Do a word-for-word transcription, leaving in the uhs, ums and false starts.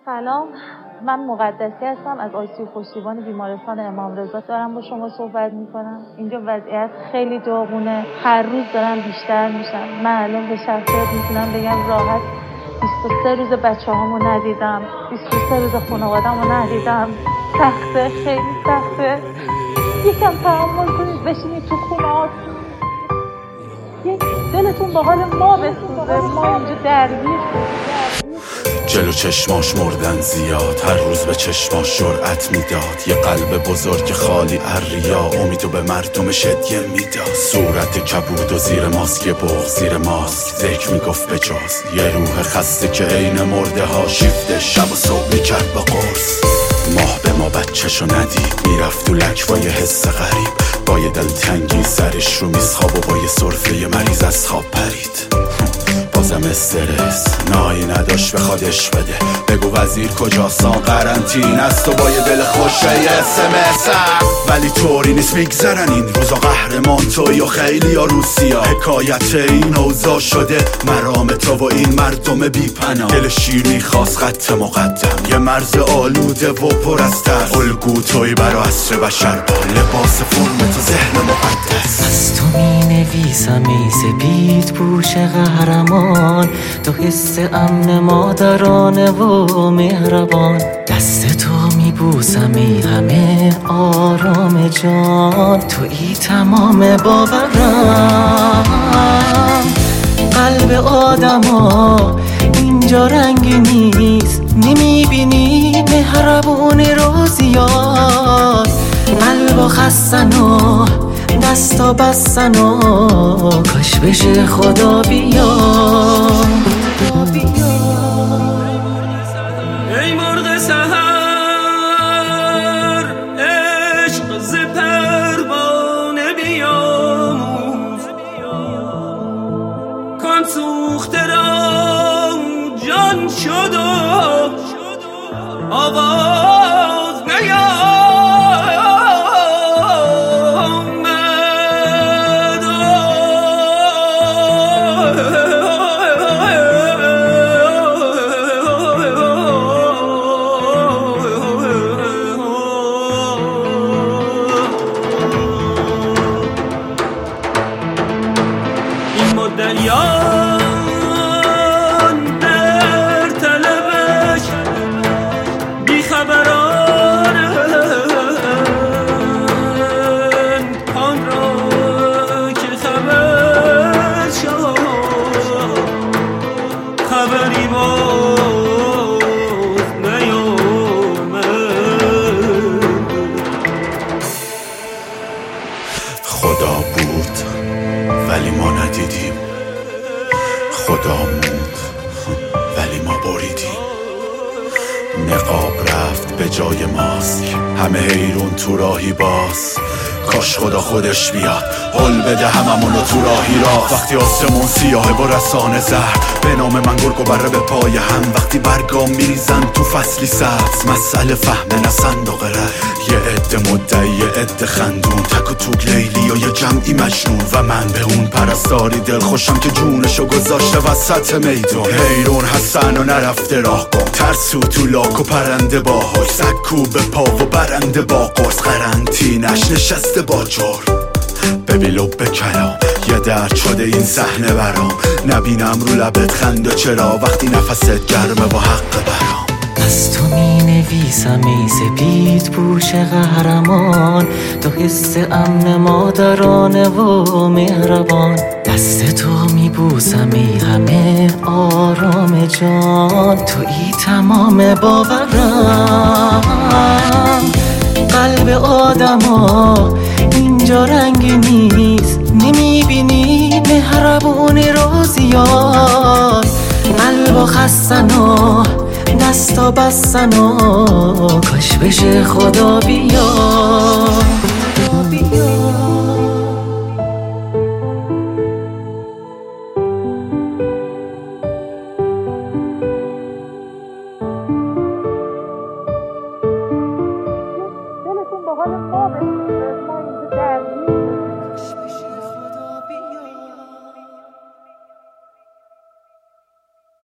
سلام، من مقدسی هستم از آیسیو پشتیبان بیمارستان امام رضا دارم با شما صحبت میکنم. اینجا وضعیت خیلی داغونه، هر روز دارم بیشتر میشم. من الان به شخصیت میتونم بگم راحت بیست و سه روز بچه هامو ندیدم، بیست و سه روز خانواده‌مو ندیدم. سخته، خیلی سخته. یکم تحمل کنید، بشینید تو خونه‌هاتون، یک دلتون به حال ما بسوزه. ما اینجا درگیر جلو چشماش مردن زیاد، هر روز به چشماش جرأت میداد. یه قلب بزرگ خالی اریا، امیدو به مردمش هدیه میداد. صورت کبود و زیر ماسک بغض، زیر ماسک ذکر میگفت بجاز. یه روح خسته که عین مرده ها شیفته شب و صبح میکرد با قرص. ماه به ما بچه‌شو ندید، میرفت تو لک با یه حس غریب، با یه دلتنگی سرش رو میز خواب و با یه سرفه مریض از خواب پرید. بازم استرس نایی نداشت بخوادش بده، بگو وزیر کجاستان قرنطین است و با یه دل خوشه یه اسمس. ولی طوری نیست میگذرن این روزا، قهرمان توی و خیلی ها روسیا. حکایت این اوضاع شده مرام تو و این مردم بی پناه. دل شیر میخواست خط مقدم، یه مرز آلوده و پر از ترس. الگو توی برا عصر بشر با لباس فرم تو ذهن مقدس. از تو می نویسم ای سپید پوش قهرمان، تو حس امن مادرانه و مهربان. دست تو می بوسم ای همه آرام جان، تو ای تمام باورم. قلب آدم ها اینجا رنگی نیست، نمی بینی مهربون روزیاد. قلب خستن و دستا بستن و کاش بشه خدا بیاد. ای مرغ سحر عشق ز پروانه بیاموز، کان سوخته را جان شد و آواز نیامد. دریان در طلبش بیخبرانن، آن را که خبر شد خبری باز نیامد. خدا بود ولی ما ندیدیم، خدا موند ولی ما بریدیم. نقاب رفت به جای ماسک، همه حیرون تو راهی باز. کاش خدا خودش بیاد حل بده هممونو تو راهی راه. وقتی آسمون سیاهه با رسانه زهر، به نام من گرگ و بره به پای هم. وقتی برگام میریزن تو فصلی سبز، مسئله فهمه نه صندوق رای. یه عده مدعی یه عده خندون، تک و توک لیلی و یه جمعی مجنون. و من به اون پرستاری دل خوشم که جونشو گذاشته وسط میدون. حیرون حسن و نرفته راه گم، ترسو تو لاک و پرنده باهاش. سکو به پا و برنده با قرص، قرنطینش نشسته با جور. ببیلو به کلام یه درد شده این صحنه برام، نبینم رو لبت خنده چرا وقتی نفست گرمه و حق برام. از تو می نویسم ای سپید پوش قهرمان، تو حس امن مادرانه و مهربان. دست تو می بوسم ای همه آرام جان، تو ای تمام باورم. قلب آدم ها اینجا رنگی نیست، نمی بینی مهربون روزیاد. قلب خستن و دستا بستن و کاش بشه خدا بیاد.